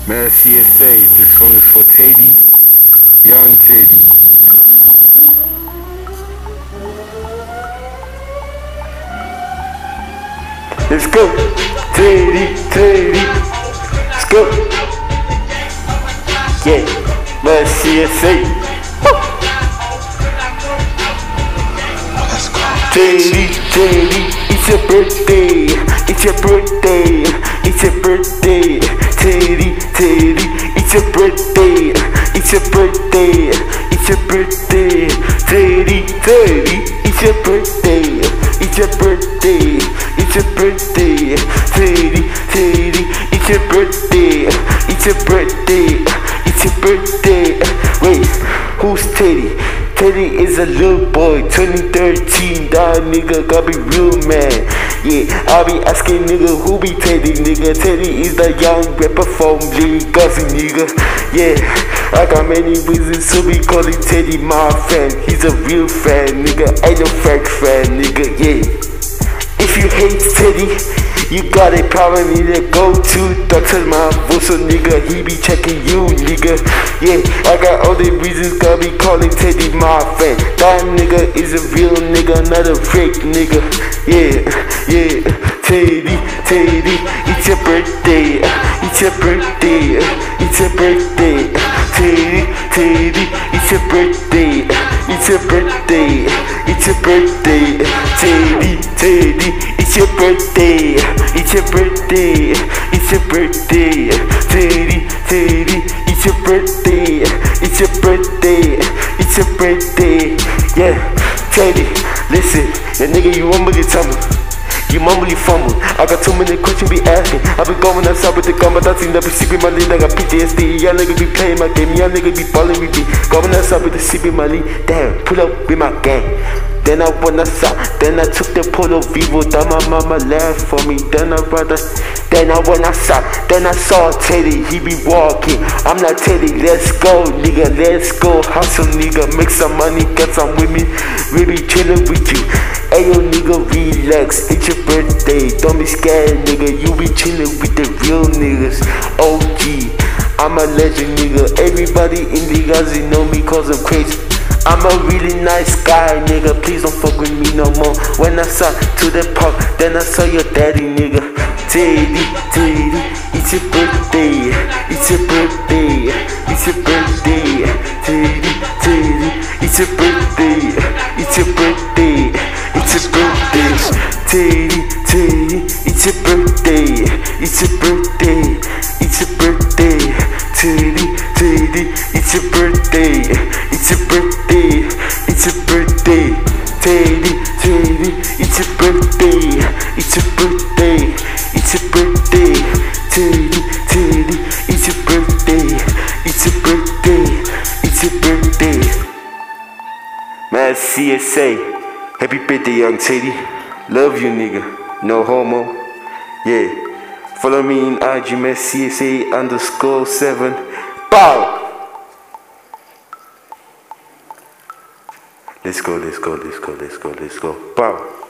Man, CSA, this one is for Teddy, young Teddy. Let's go, Teddy, Teddy, let's go. Yeah, man, CSA. Teddy, Teddy, it's your birthday, it's your birthday, it's your birthday. Teddy, Teddy, it's your birthday, it's your birthday, it's your birthday. Teddy, Teddy, it's your birthday, it's your birthday, it's your birthday. Teddy, Teddy, it's your birthday, it's your birthday, it's your birthday. Wait, who's Teddy? Teddy is a little boy, 2013, that nigga gotta be real man. Yeah, I be asking nigga who be Teddy, nigga. Teddy is the young rapper from Legacy, nigga. Yeah, I got many reasons to be calling Teddy my friend. He's a real friend, nigga, ain't no fake friend, nigga, yeah. If you hate Teddy, you got a problem, nigga. Go to Dr. Mavoso, nigga. He be checking you, nigga. Yeah, I got all the reasons, gotta be calling Teddy my friend. That nigga is a real nigga, not a fake nigga. Yeah, yeah. Teddy, Teddy, it's your birthday. It's your birthday. It's your birthday. Teddy, Teddy, it's your birthday. It's your birthday. It's your birthday. Teddy, Teddy, it's your birthday. It's your birthday. It's your birthday. Teddy, Teddy, it's your birthday. It's your birthday. It's your birthday. Yeah, Teddy, listen, yeah, nigga, you mumble your tumble. You mumble, you fumble. I got too many questions be asking. I been going outside with the gun, but I seen that be secret my lead. I got PTSD. Y'all nigga be playing my game. Y'all nigga be balling with me. Going outside with the CB my lead. Damn, pull up with my gang. Then I went outside, then I took the Polo Vivo. Then my mama laughed for me, then I went outside, then I saw Teddy, he be walking. I'm like, Teddy, let's go, nigga, let's go. Hustle, nigga, make some money, get some women. We be chillin' with you. Ayo, nigga, relax, it's your birthday. Don't be scared, nigga, you be chillin' with the real niggas. OG, I'm a legend, nigga. Everybody in the Gazi know me cause I'm crazy. I'm a really nice guy, nigga. Please don't fuck with me no more. When I saw to the park, then I saw your daddy, nigga. Teddy, Teddy, it's your birthday. It's your birthday. It's your birthday. Teddy, Teddy, it's your birthday. It's your birthday. It's your birthday. Teddy, Teddy, it's your birthday. It's your birthday. It's your birthday. Teddy, Teddy, it's your birthday. It's your birthday. It's your birthday. Teddy, Teddy, it's your birthday. It's your birthday. It's your birthday. Teddy, Teddy, it's your birthday. It's your birthday. It's your birthday. Man, CSA, happy birthday, young Teddy. Love you, nigga. No homo. Yeah. Follow me in IG, man, CSA_7. Bow! Let's go, let's go, let's go, let's go, let's go. Bow!